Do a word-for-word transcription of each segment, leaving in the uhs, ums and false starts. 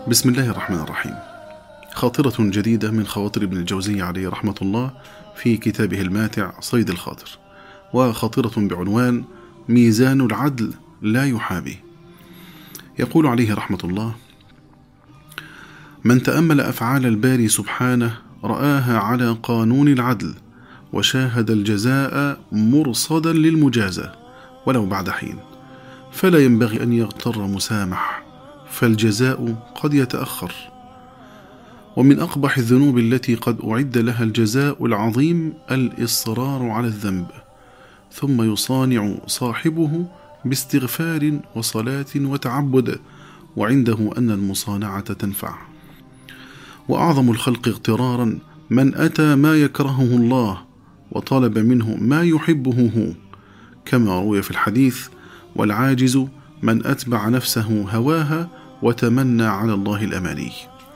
بسم الله الرحمن الرحيم. خاطرة جديدة من خواطر ابن الجوزي عليه رحمة الله في كتابه الماتع صيد الخاطر، وخاطرة بعنوان ميزان العدل لا يحابي. يقول عليه رحمة الله: من تأمل أفعال الباري سبحانه رآها على قانون العدل، وشاهد الجزاء مرصدا للمجازة ولو بعد حين، فلا ينبغي أن يغتر مسامح، فالجزاء قد يتأخر. ومن أقبح الذنوب التي قد أعد لها الجزاء العظيم الإصرار على الذنب، ثم يصانع صاحبه باستغفار وصلاة وتعبد، وعنده أن المصانعة تنفع. وأعظم الخلق اغترارا من أتى ما يكرهه الله وطلب منه ما يحبه هو، كما روي في الحديث: والعاجز من أتبع نفسه هواها وتمنى على الله الأماني.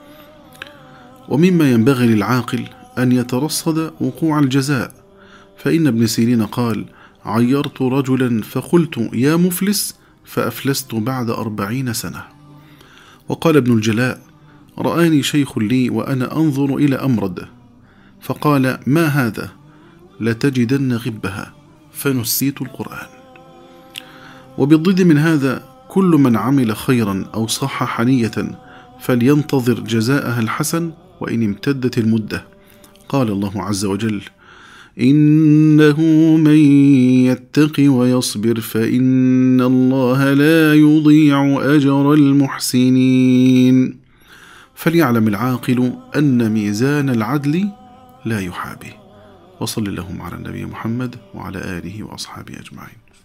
ومما ينبغي للعاقل أن يترصد وقوع الجزاء، فإن ابن سيرين قال: عيرت رجلا فقلت يا مفلس، فأفلست بعد أربعين سنة. وقال ابن الجلاء: رآني شيخ لي وأنا أنظر إلى أمرد، فقال: ما هذا؟ لتجدن غبها، فنسيت القرآن. وبالضد من هذا، كل من عمل خيرا أو صحح نية فلينتظر جزاءها الحسن وإن امتدت المدة. قال الله عز وجل: إنه من يتق ويصبر فإن الله لا يضيع أجر المحسنين. فليعلم العاقل أن ميزان العدل لا يحابي. وصل اللهم على النبي محمد وعلى آله وأصحابه أجمعين.